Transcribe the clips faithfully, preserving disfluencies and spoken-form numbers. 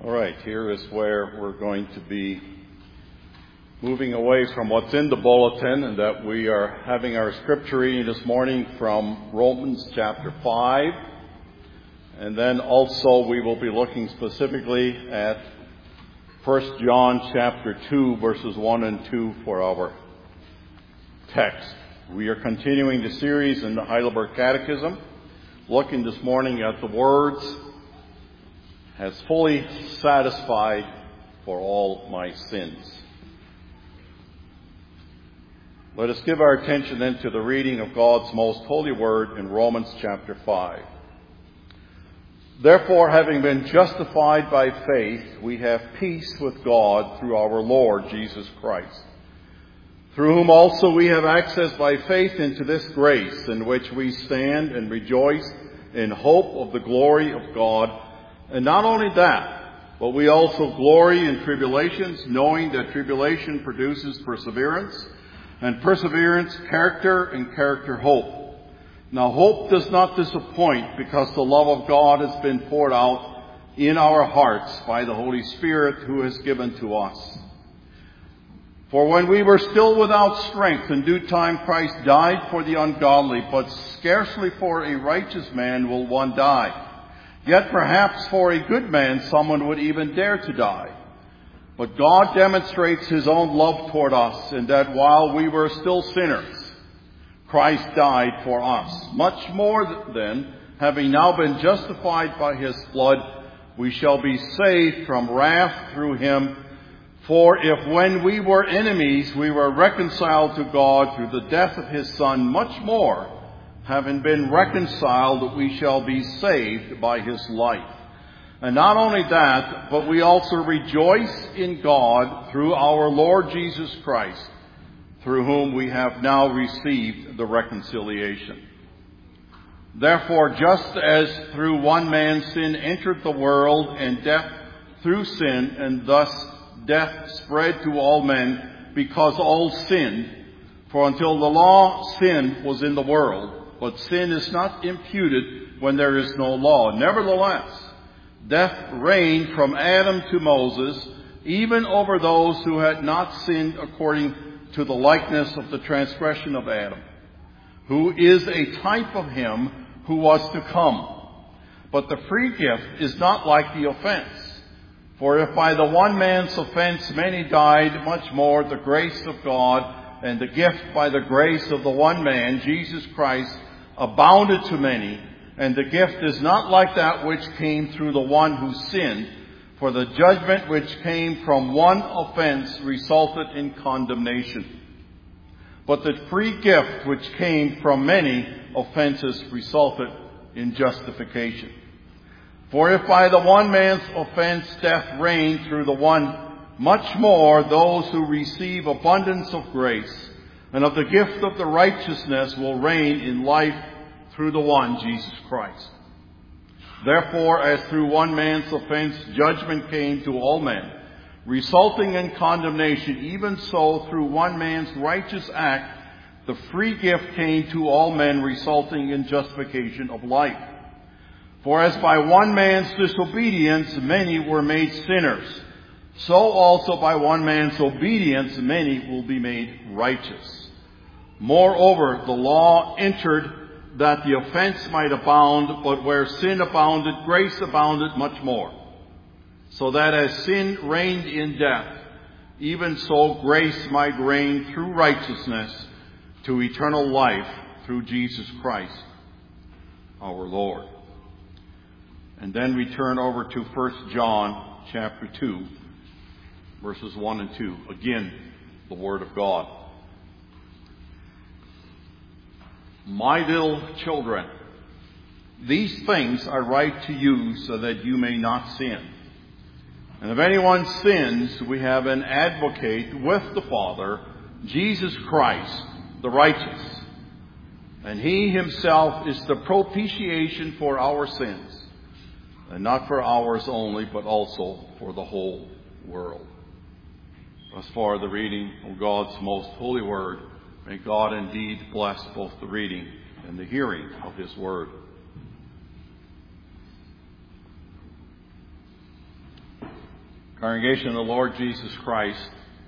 All right, here is where we're going to be moving away from what's in the bulletin, and that we are having our scripture reading this morning from Romans chapter five. And then also we will be looking specifically at First John chapter two, verses one and two for our text. We are continuing the series in the Heidelberg Catechism, looking this morning at the words, "has fully satisfied for all my sins." Let us give our attention then to the reading of God's most holy word in Romans chapter five. "Therefore, having been justified by faith, we have peace with God through our Lord Jesus Christ, through whom also we have access by faith into this grace in which we stand and rejoice in hope of the glory of God. And not only that, but we also glory in tribulations, knowing that tribulation produces perseverance, and perseverance, character, and character, hope. Now hope does not disappoint, because the love of God has been poured out in our hearts by the Holy Spirit who is given to us. For when we were still without strength, in due time Christ died for the ungodly, but scarcely for a righteous man will one die. Yet perhaps for a good man someone would even dare to die. But God demonstrates his own love toward us, in that while we were still sinners, Christ died for us. Much more then, having now been justified by his blood, we shall be saved from wrath through him. For if when we were enemies we were reconciled to God through the death of his Son, much more, having been reconciled, we shall be saved by his life. And not only that, but we also rejoice in God through our Lord Jesus Christ, through whom we have now received the reconciliation. Therefore, just as through one man sin entered the world, and death through sin, and thus death spread to all men, because all sinned. For until the law, sin was in the world, but sin is not imputed when there is no law. Nevertheless, death reigned from Adam to Moses, even over those who had not sinned according to the likeness of the transgression of Adam, who is a type of him who was to come. But the free gift is not like the offense. For if by the one man's offense many died, much more the grace of God and the gift by the grace of the one man, Jesus Christ, abounded to many. And the gift is not like that which came through the one who sinned. For the judgment which came from one offense resulted in condemnation. But the free gift which came from many offenses resulted in justification. For if by the one man's offense death reigned through the one, much more those who receive abundance of grace and of the gift of the righteousness will reign in life through the one, Jesus Christ. Therefore, as through one man's offense judgment came to all men, resulting in condemnation, even so through one man's righteous act the free gift came to all men, resulting in justification of life. For as by one man's disobedience many were made sinners, so also by one man's obedience many will be made righteous. Moreover, the law entered that the offense might abound, but where sin abounded, grace abounded much more. So that as sin reigned in death, even so grace might reign through righteousness to eternal life through Jesus Christ, our Lord." And then we turn over to First John chapter two, verses one and two. Again, the Word of God. "My little children, these things I write to you so that you may not sin. And if anyone sins, we have an advocate with the Father, Jesus Christ, the righteous. And he himself is the propitiation for our sins, and not for ours only, but also for the whole world." Thus far, the reading of God's most holy word. May God indeed bless both the reading and the hearing of his word. Congregation of the Lord Jesus Christ,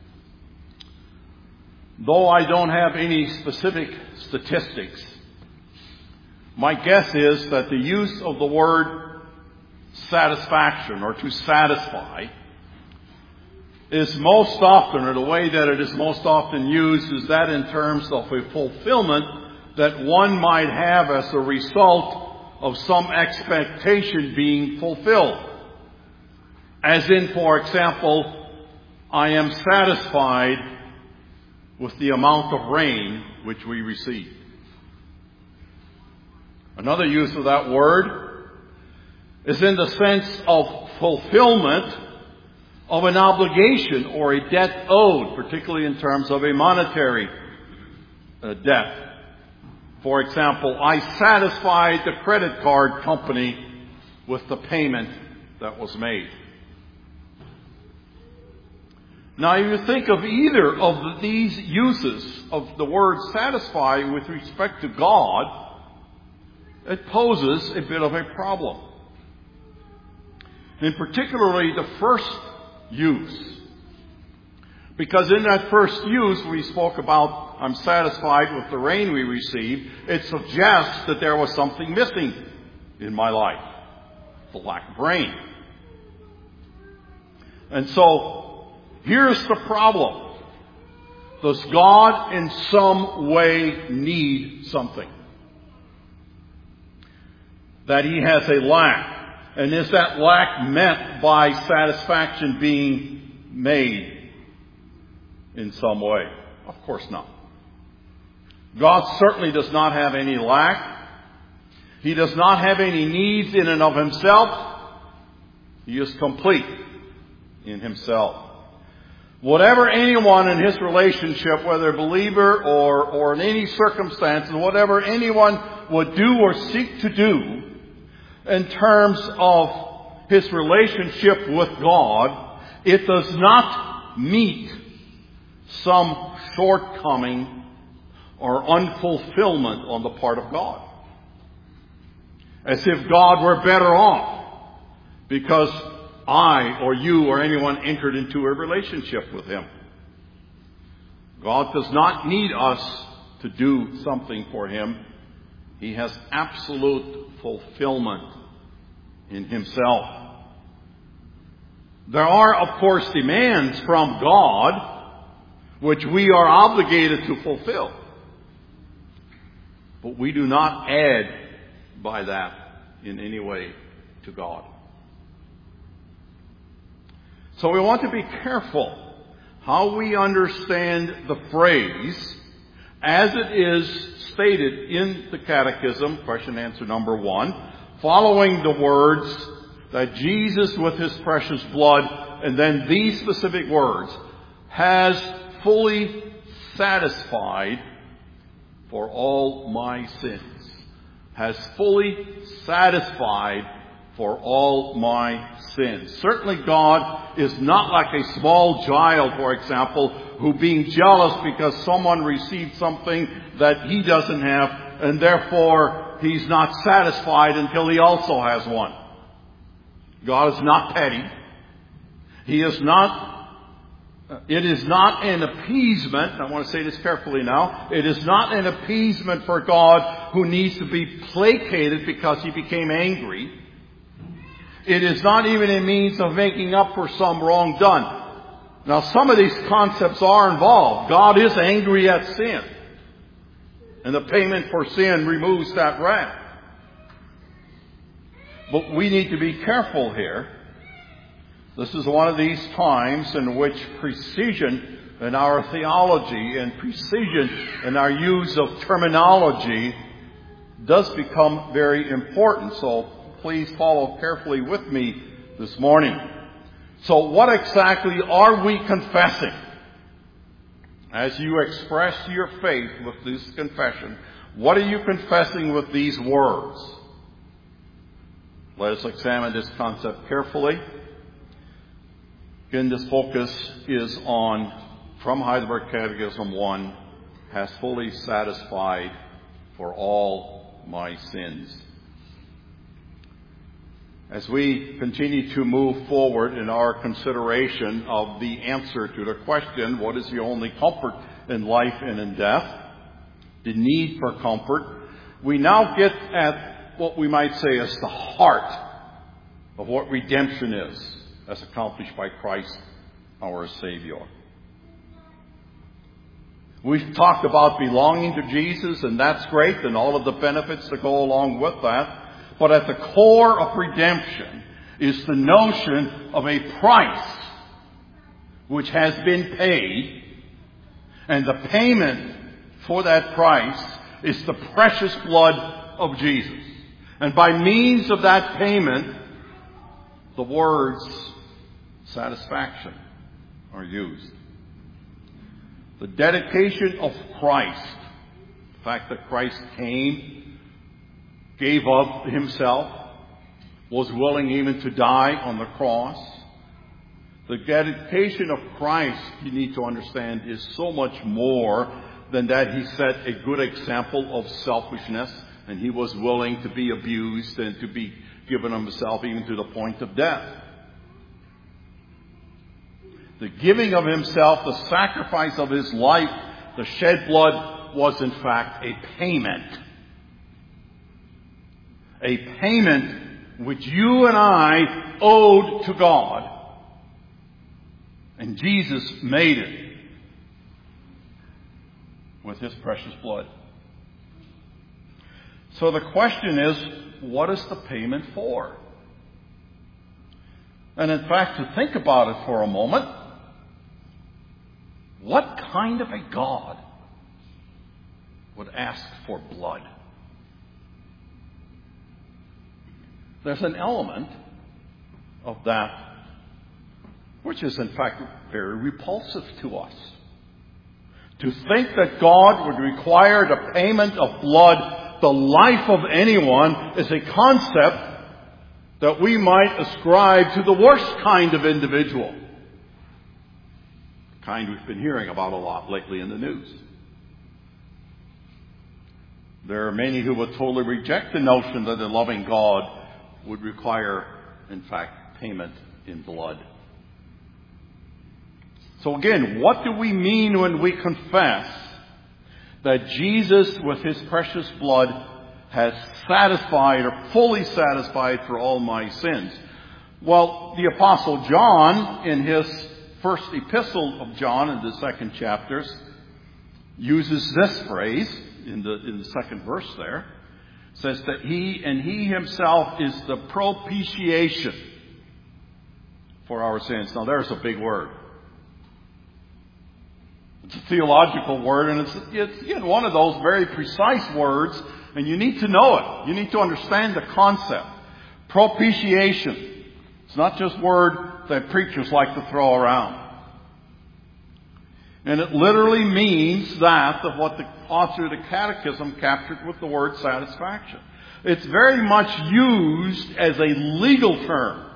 though I don't have any specific statistics, my guess is that the use of the word satisfaction or to satisfy is most often, or the way that it is most often used, is that in terms of a fulfillment that one might have as a result of some expectation being fulfilled. As in, for example, I am satisfied with the amount of rain which we receive. Another use of that word is in the sense of fulfillment of an obligation or a debt owed, particularly in terms of a monetary uh, debt. For example, I satisfied the credit card company with the payment that was made. Now, if you think of either of these uses of the word satisfy with respect to God, it poses a bit of a problem. And particularly the first use. Because in that first use, we spoke about, I'm satisfied with the rain we received. It suggests that there was something missing in my life. The lack of rain. And so, here's the problem. Does God in some way need something? That He has a lack. And is that lack met by satisfaction being made in some way? Of course not. God certainly does not have any lack. He does not have any needs in and of Himself. He is complete in Himself. Whatever anyone in his relationship, whether believer or, or in any circumstances, whatever anyone would do or seek to do in terms of his relationship with God, it does not meet some shortcoming or unfulfillment on the part of God. As if God were better off because I or you or anyone entered into a relationship with Him. God does not need us to do something for Him. He has absolute fulfillment in Himself. There are, of course, demands from God which we are obligated to fulfill. But we do not add by that in any way to God. So we want to be careful how we understand the phrase as it is stated in the Catechism, question answer number one, following the words that Jesus with His precious blood, and then these specific words, has fully satisfied for all my sins. Has fully satisfied for all my sins. Certainly God is not like a small child, for example, who being jealous because someone received something that he doesn't have, and therefore he's not satisfied until he also has one. God is not petty. He is not It is not an appeasement, I want to say this carefully now, it is not an appeasement for God who needs to be placated because He became angry. It is not even a means of making up for some wrong done. Now, some of these concepts are involved. God is angry at sin. And the payment for sin removes that wrath. But we need to be careful here. This is one of these times in which precision in our theology and precision in our use of terminology does become very important. So please follow carefully with me this morning. So what exactly are we confessing? As you express your faith with this confession, what are you confessing with these words? Let us examine this concept carefully. Again, this focus is on, from Heidelberg Catechism one, has fully satisfied for all my sins. As we continue to move forward in our consideration of the answer to the question, what is the only comfort in life and in death? The need for comfort. We now get at what we might say is the heart of what redemption is, as accomplished by Christ our Savior. We've talked about belonging to Jesus, and that's great, and all of the benefits that go along with that. But at the core of redemption is the notion of a price which has been paid, and the payment for that price is the precious blood of Jesus. And by means of that payment, the words satisfaction are used. The dedication of Christ, the fact that Christ came, gave up himself, was willing even to die on the cross. The dedication of Christ, you need to understand, is so much more than that he set a good example of selfishness, and he was willing to be abused and to be given himself even to the point of death. The giving of himself, the sacrifice of his life, the shed blood was in fact a payment. A payment which you and I owed to God. And Jesus made it with his precious blood. So the question is, what is the payment for? And in fact, to think about it for a moment, what kind of a God would ask for blood? There's an element of that which is in fact very repulsive to us. To think that God would require the payment of blood, the life of anyone, is a concept that we might ascribe to the worst kind of individual. The kind we've been hearing about a lot lately in the news. There are many who would totally reject the notion that a loving God would require, in fact, payment in blood. So again, what do we mean when we confess that Jesus, with his precious blood, has satisfied or fully satisfied for all my sins? Well, the Apostle John, in his first epistle of John, in the second chapters, uses this phrase in the, in the second verse there. Says that he and he himself is the propitiation for our sins. Now there's a big word. It's a theological word, and it's, it's again, one of those very precise words, and you need to know it. You need to understand the concept. Propitiation. It's not just a word that preachers like to throw around. And it literally means that of what the author of the Catechism captured with the word satisfaction. It's very much used as a legal term.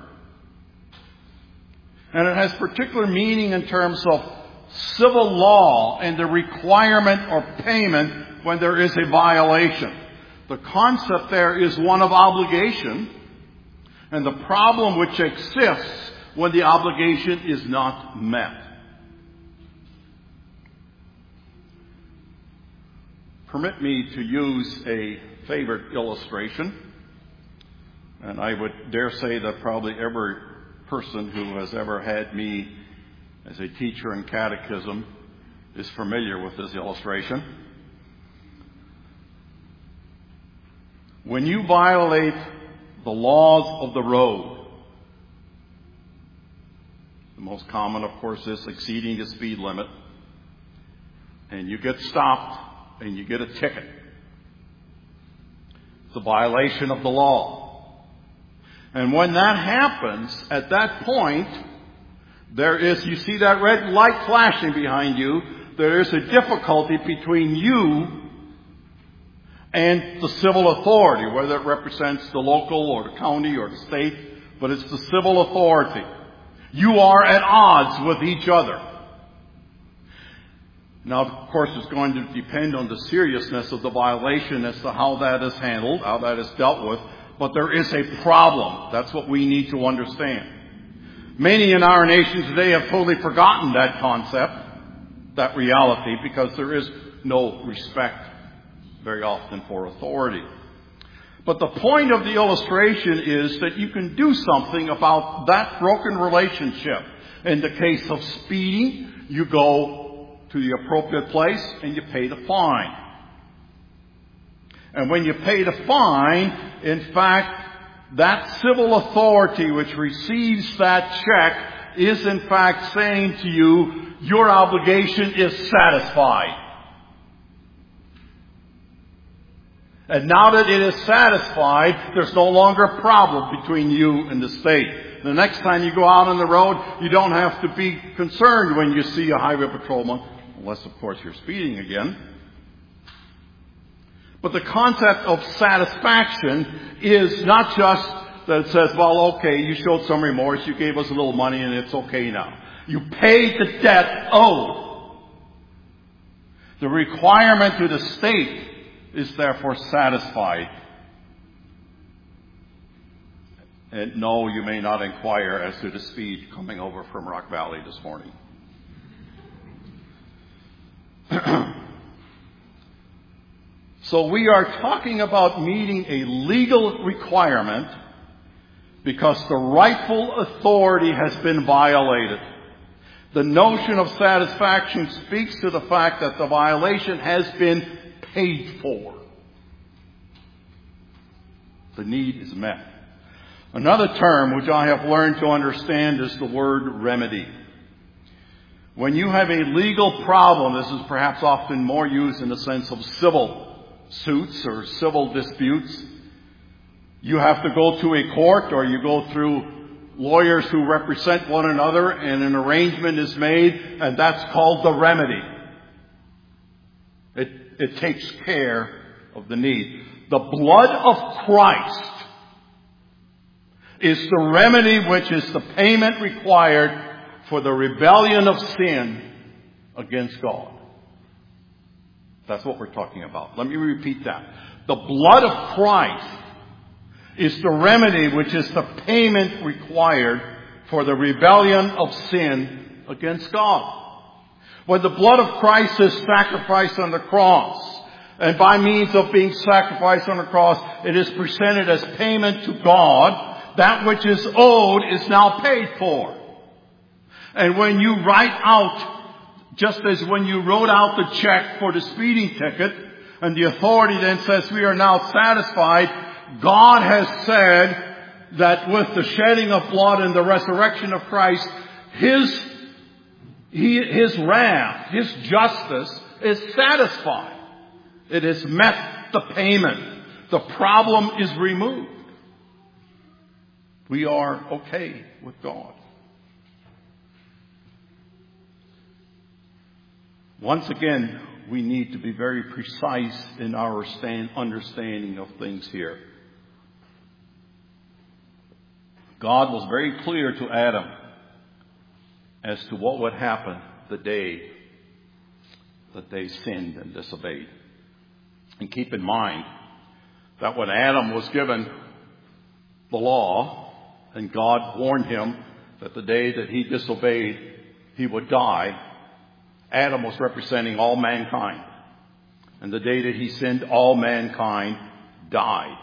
And it has particular meaning in terms of civil law and the requirement or payment when there is a violation. The concept there is one of obligation, and the problem which exists when the obligation is not met. Permit me to use a favorite illustration, and I would dare say that probably every person who has ever had me as a teacher in catechism is familiar with this illustration. When you violate the laws of the road, the most common, of course, is exceeding the speed limit, and you get stopped and you get a ticket. It's a violation of the law. And when that happens, at that point, there is, you see that red light flashing behind you, there is a difficulty between you and the civil authority, whether it represents the local or the county or the state, but it's the civil authority. You are at odds with each other. Now, of course, it's going to depend on the seriousness of the violation as to how that is handled, how that is dealt with But there is a problem. That's what we need to understand. Many in our nation today have totally forgotten that concept, that reality, because there is no respect very often for authority. But the point of the illustration is that you can do something about that broken relationship. In the case of speeding, you go to the appropriate place and you pay the fine. And when you pay the fine, in fact, that civil authority which receives that check is in fact saying to you, your obligation is satisfied. And now that it is satisfied, there's no longer a problem between you and the state. The next time you go out on the road, you don't have to be concerned when you see a highway patrolman, unless, of course, you're speeding again. But the concept of satisfaction is not just that it says, well, okay, you showed some remorse, you gave us a little money, and it's okay now. You paid the debt owed. The requirement to the state is therefore satisfied. And no, you may not inquire as to the speed coming over from Rock Valley this morning. So we are talking about meeting a legal requirement because the rightful authority has been violated. The notion of satisfaction speaks to the fact that the violation has been paid for. The need is met. Another term which I have learned to understand is the word remedy. When you have a legal problem, this is perhaps often more used in the sense of civil suits or civil disputes. You have to go to a court or you go through lawyers who represent one another and an arrangement is made, and that's called the remedy. It, it takes care of the need. The blood of Christ is the remedy which is the payment required for the rebellion of sin against God. That's what we're talking about. Let me repeat that. The blood of Christ is the remedy which is the payment required for the rebellion of sin against God. When the blood of Christ is sacrificed on the cross, and by means of being sacrificed on the cross, it is presented as payment to God. That which is owed is now paid for. And when you write out, just as when you wrote out the check for the speeding ticket, and the authority then says we are now satisfied, God has said that with the shedding of blood and the resurrection of Christ, His, he, His wrath, His justice is satisfied. It has met the payment. The problem is removed. We are okay with God. Once again, we need to be very precise in our stand, understanding of things here. God was very clear to Adam as to what would happen the day that they sinned and disobeyed. And keep in mind that when Adam was given the law, and God warned him that the day that he disobeyed, he would die, Adam was representing all mankind. And the day that he sinned, all mankind died.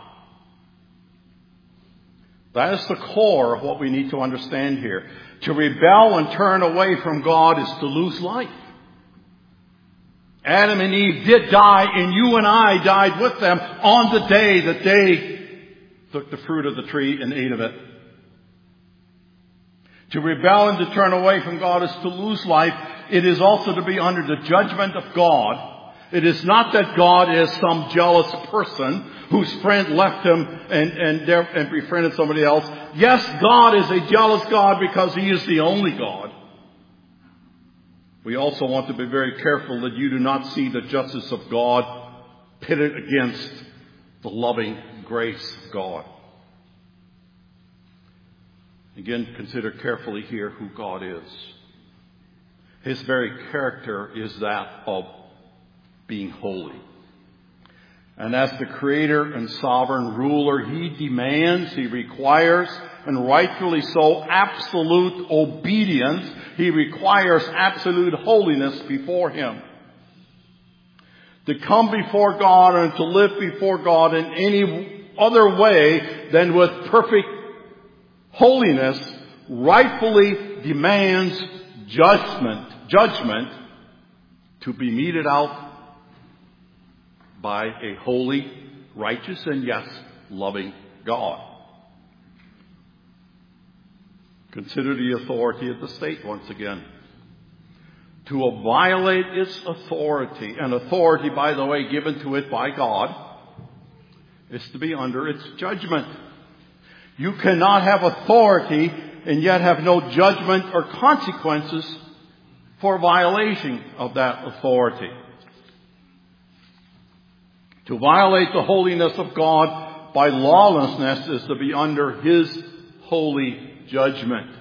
That is the core of what we need to understand here. To rebel and turn away from God is to lose life. Adam and Eve did die, and you and I died with them on the day that they took the fruit of the tree and ate of it. To rebel and to turn away from God is to lose life. It is also to be under the judgment of God. It is not that God is some jealous person whose friend left him and, and, there, and befriended somebody else. Yes, God is a jealous God because He is the only God. We also want to be very careful that you do not see the justice of God pitted against the loving grace of God. Again, consider carefully here who God is. His very character is that of being holy. And as the creator and sovereign ruler, he demands, he requires, and rightfully so, absolute obedience. He requires absolute holiness before him. To come before God and to live before God in any other way than with perfect holiness rightfully demands judgment, judgment to be meted out by a holy, righteous, and yes, loving God. Consider the authority of the state once again. To violate its authority, and authority, by the way, given to it by God, is to be under its judgment. You cannot have authority and yet have no judgment or consequences for violation of that authority. To violate the holiness of God by lawlessness is to be under His holy judgment.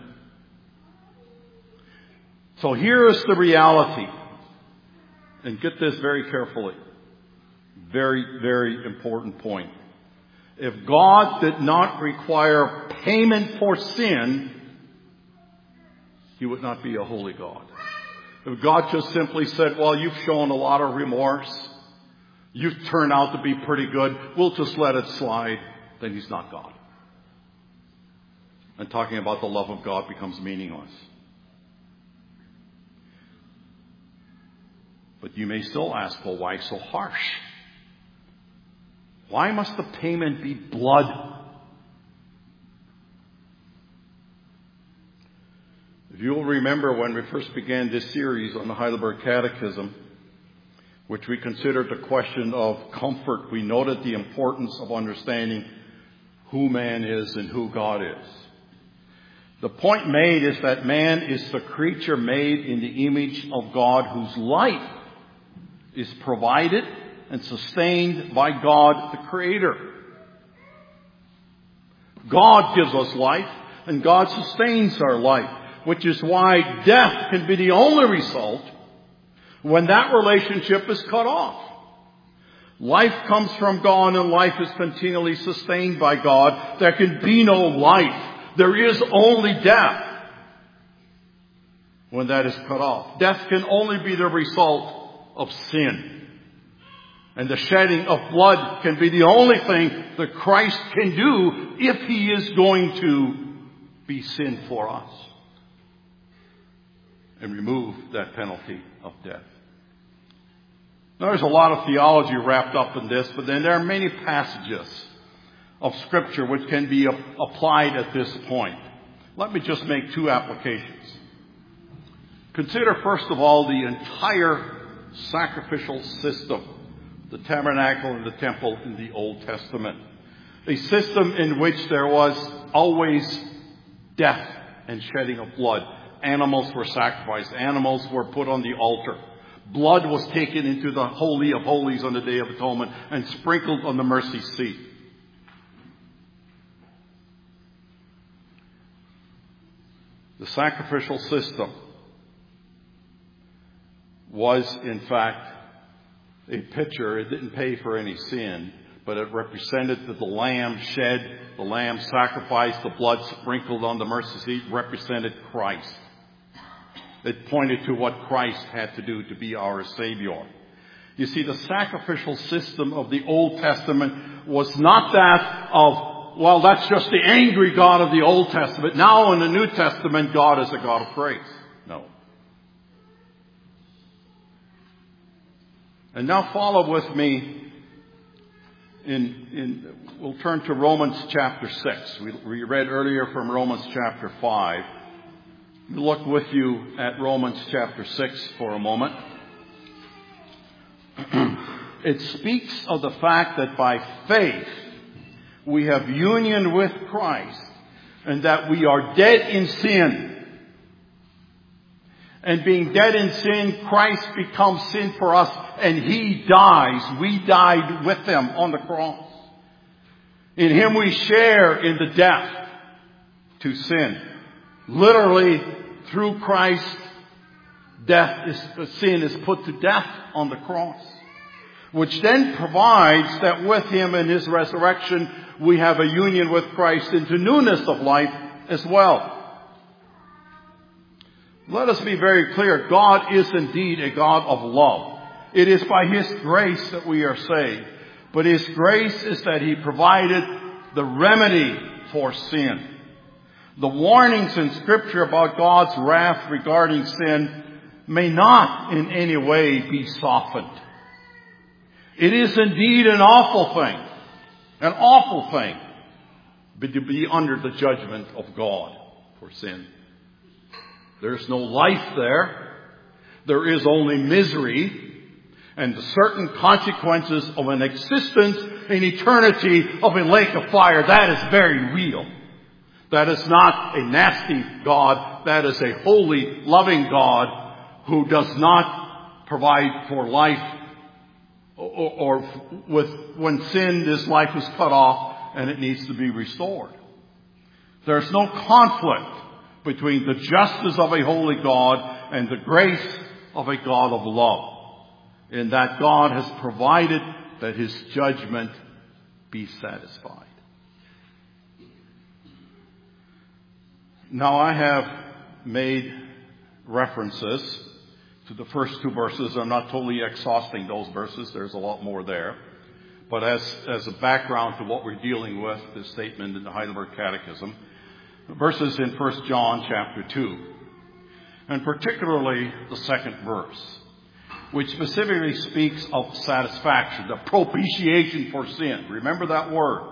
So here is the reality. And get this very carefully. Very, very important point. If God did not require payment for sin, He would not be a holy God. If God just simply said, well, you've shown a lot of remorse, you've turned out to be pretty good, we'll just let it slide, then He's not God. And talking about the love of God becomes meaningless. But you may still ask, well, why so harsh? Why must the payment be blood? If you'll remember when we first began this series on the Heidelberg Catechism, which we considered the question of comfort, we noted the importance of understanding who man is and who God is. The point made is that man is the creature made in the image of God, whose life is provided and sustained by God the Creator. God gives us life and God sustains our life, which is why death can be the only result when that relationship is cut off. Life comes from God and life is continually sustained by God. There can be no life. There is only death when that is cut off. Death can only be the result of sin. And the shedding of blood can be the only thing that Christ can do if He is going to be sin for us and remove that penalty of death. Now, there's a lot of theology wrapped up in this, but then there are many passages of Scripture which can be applied at this point. Let me just make two applications. Consider, first of all, the entire sacrificial system, the tabernacle and the temple in the Old Testament. A system in which there was always death and shedding of blood. Animals were sacrificed. Animals were put on the altar. Blood was taken into the Holy of Holies on the Day of Atonement and sprinkled on the mercy seat. The sacrificial system was, in fact, a picture. It didn't pay for any sin, but it represented that the lamb shed, the lamb sacrificed, the blood sprinkled on the mercy seat represented Christ. It pointed to what Christ had to do to be our Savior. You see, the sacrificial system of the Old Testament was not that of, well, that's just the angry God of the Old Testament. Now in the New Testament, God is a God of grace. No. And now follow with me in, in we'll turn to Romans chapter six. We, we read earlier from Romans chapter five. Look with you at Romans chapter six for a moment. It speaks of the fact that by faith we have union with Christ and that we are dead in sin. And being dead in sin, Christ becomes sin for us and He dies. We died with Him on the cross. In Him we share in the death to sin. Literally, through Christ, death is, sin is put to death on the cross. which then provides that with him and his resurrection, we have a union with Christ into newness of life as well. Let us be very clear. God is indeed a God of love. It is by his grace that we are saved. But his grace is that he provided the remedy for sin. The warnings in Scripture about God's wrath regarding sin may not in any way be softened. It is indeed an awful thing, an awful thing, but to be under the judgment of God for sin. There's no life there. There is only misery and the certain consequences of an existence in eternity of a lake of fire. That is very real. That is not a nasty God. That is a holy, loving God who does not provide for life or, or with when sin, this life is cut off and it needs to be restored. There's no conflict between the justice of a holy God and the grace of a God of love, in that God has provided that his judgment be satisfied. Now, I have made references to the first two verses. I'm not totally exhausting those verses. There's a lot more there. But as, as a background to what we're dealing with, this statement in the Heidelberg Catechism, verses in First John chapter two, and particularly the second verse, which specifically speaks of satisfaction, the propitiation for sin. Remember that word.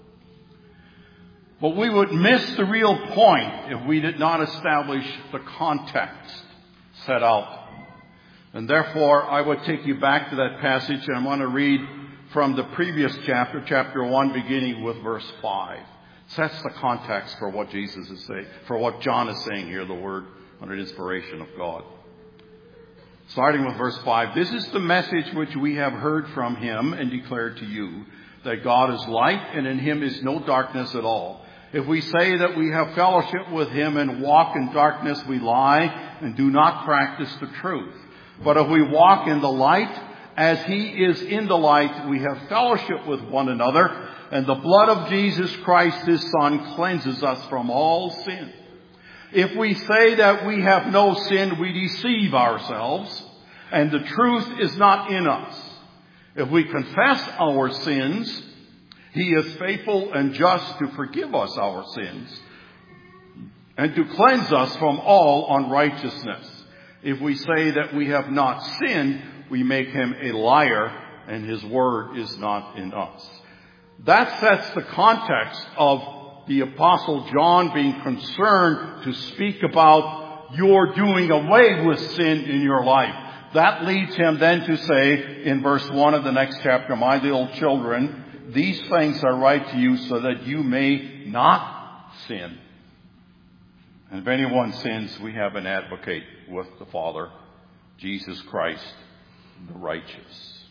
But we would miss the real point if we did not establish the context set out. And therefore, I would take you back to that passage, and I want to read from the previous chapter, chapter one, beginning with verse five. Sets the context for what Jesus is saying, for what John is saying here, the word under inspiration of God. Starting with verse five, this is the message which we have heard from him and declared to you, that God is light and in him is no darkness at all. If we say that we have fellowship with him and walk in darkness, we lie and do not practice the truth. But if we walk in the light, as he is in the light, we have fellowship with one another, and the blood of Jesus Christ, his Son, cleanses us from all sin. If we say that we have no sin, we deceive ourselves, and the truth is not in us. If we confess our sins, he is faithful and just to forgive us our sins and to cleanse us from all unrighteousness. If we say that we have not sinned, we make him a liar, and his word is not in us. That sets the context of the Apostle John being concerned to speak about your doing away with sin in your life. That leads him then to say in verse one of the next chapter, my little children, these things are right to you so that you may not sin. And if anyone sins, we have an advocate with the Father, Jesus Christ, the righteous.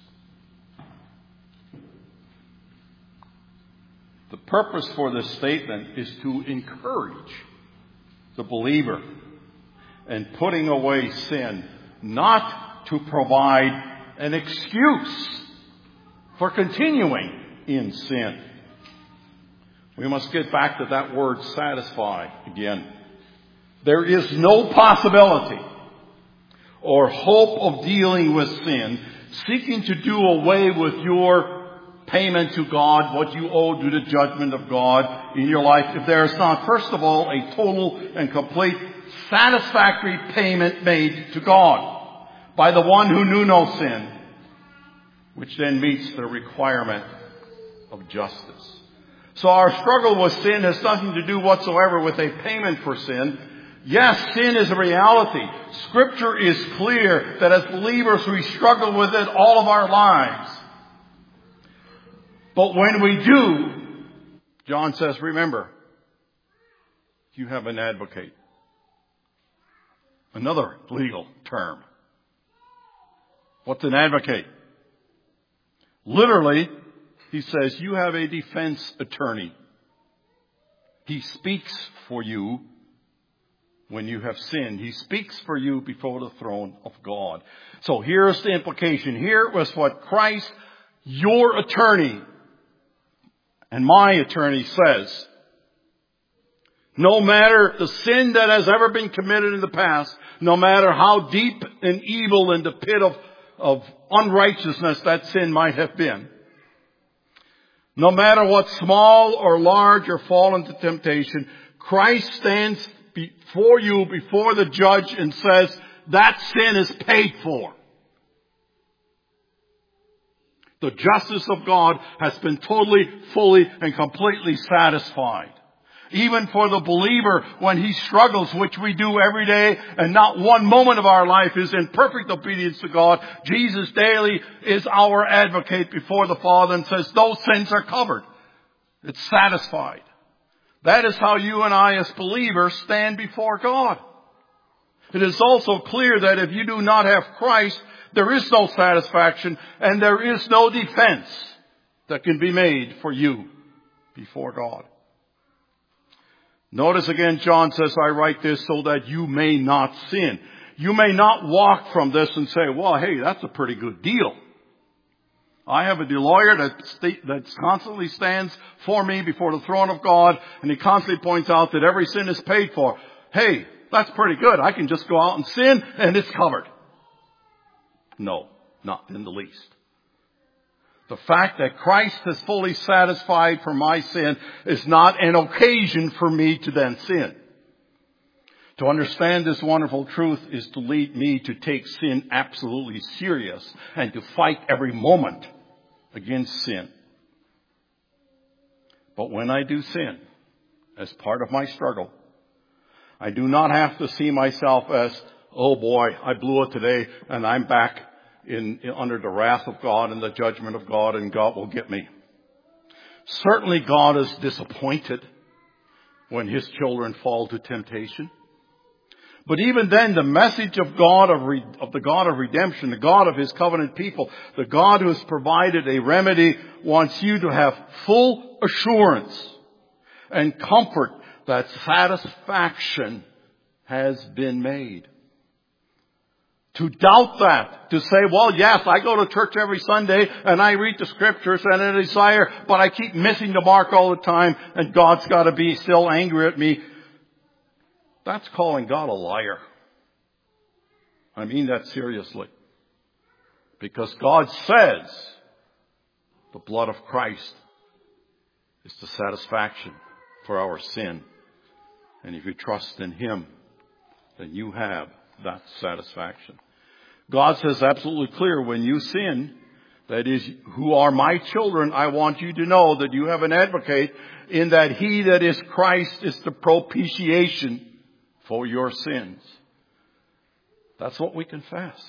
The purpose for this statement is to encourage the believer in putting away sin, not to provide an excuse for continuing in sin. We must get back to that word satisfy again. There is no possibility or hope of dealing with sin, seeking to do away with your payment to God, what you owe to the judgment of God in your life, if there is not, first of all, a total and complete satisfactory payment made to God by the one who knew no sin, which then meets the requirement of justice. So our struggle with sin has nothing to do whatsoever with a payment for sin. Yes, sin is a reality. Scripture is clear that as believers we struggle with it all of our lives. But when we do, John says, remember, you have an advocate. Another legal term. What's an advocate? Literally, he says, you have a defense attorney. He speaks for you when you have sinned. He speaks for you before the throne of God. So here's the implication. Here was what Christ, your attorney, and my attorney says. No matter the sin that has ever been committed in the past, no matter how deep and evil in the pit of, of unrighteousness that sin might have been, no matter what small or large or fall into temptation, Christ stands before you, before the judge, and says, that sin is paid for. The justice of God has been totally, fully, and completely satisfied. Even for the believer, when he struggles, which we do every day, and not one moment of our life is in perfect obedience to God, Jesus daily is our advocate before the Father and says, those sins are covered. It's satisfied. That is how you and I as believers stand before God. It is also clear that if you do not have Christ, there is no satisfaction and there is no defense that can be made for you before God. Notice again, John says, I write this so that you may not sin. You may not walk from this and say, well, hey, that's a pretty good deal. I have a lawyer that, st- that constantly stands for me before the throne of God, and he constantly points out that every sin is paid for. Hey, that's pretty good. I can just go out and sin, and it's covered. No, not in the least. The fact that Christ has fully satisfied for my sin is not an occasion for me to then sin. To understand this wonderful truth is to lead me to take sin absolutely serious and to fight every moment against sin. But when I do sin, as part of my struggle, I do not have to see myself as, oh boy, I blew it today and I'm back in, in under the wrath of God and the judgment of God, and God will get me. Certainly God is disappointed when His children fall to temptation. But even then, the message of God, of, re, of the God of redemption, the God of His covenant people, the God who has provided a remedy, wants you to have full assurance and comfort that satisfaction has been made. To doubt that, to say, well, yes, I go to church every Sunday and I read the scriptures and I desire, but I keep missing the mark all the time and God's got to be still angry at me. That's calling God a liar. I mean that seriously. Because God says the blood of Christ is the satisfaction for our sin. And if you trust in Him, then you have that satisfaction. God says absolutely clear, when you sin, that is, who are my children, I want you to know that you have an advocate in that He that is Christ is the propitiation for your sins. That's what we confess.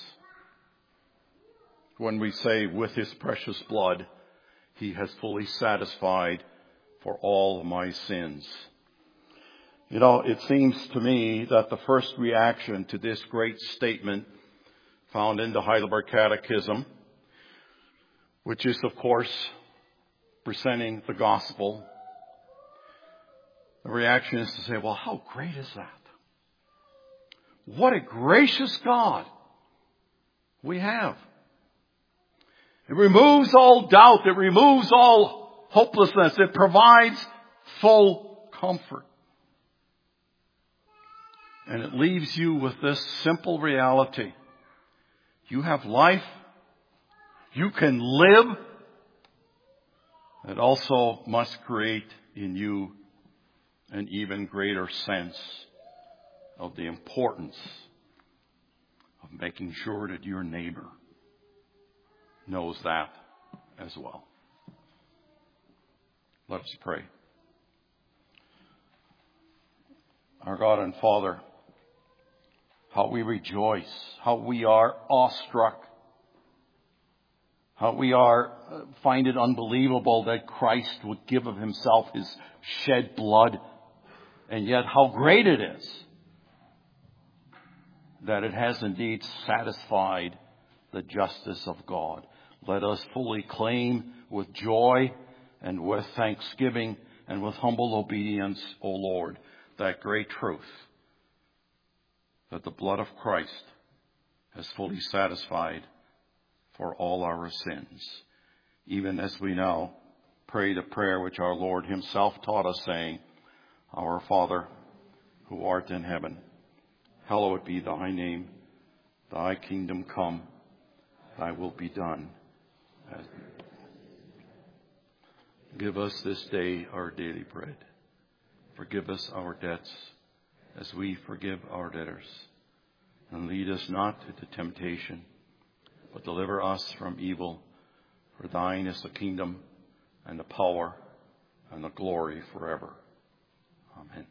When we say, with His precious blood, He has fully satisfied for all my sins. You know, it seems to me that the first reaction to this great statement found in the Heidelberg Catechism, which is, of course, presenting the gospel, the reaction is to say, well, how great is that? What a gracious God we have. It removes all doubt. It removes all hopelessness. It provides full comfort. And it leaves you with this simple reality. You have life. You can live. It also must create in you an even greater sense of the importance of making sure that your neighbor knows that as well. Let us pray. Our God and Father, how we rejoice, how we are awestruck, how we are uh, find it unbelievable that Christ would give of Himself His shed blood, and yet how great it is that it has indeed satisfied the justice of God. Let us fully claim with joy and with thanksgiving and with humble obedience, O Lord, that great truth that the blood of Christ has fully satisfied for all our sins, even as we now pray the prayer which our Lord himself taught us, saying, Our Father, who art in heaven, hallowed be thy name. Thy kingdom come, thy will be done. As Give us this day our daily bread. Forgive us our debts, as we forgive our debtors. And lead us not into temptation, but deliver us from evil. For thine is the kingdom, and the power, and the glory forever. Amen.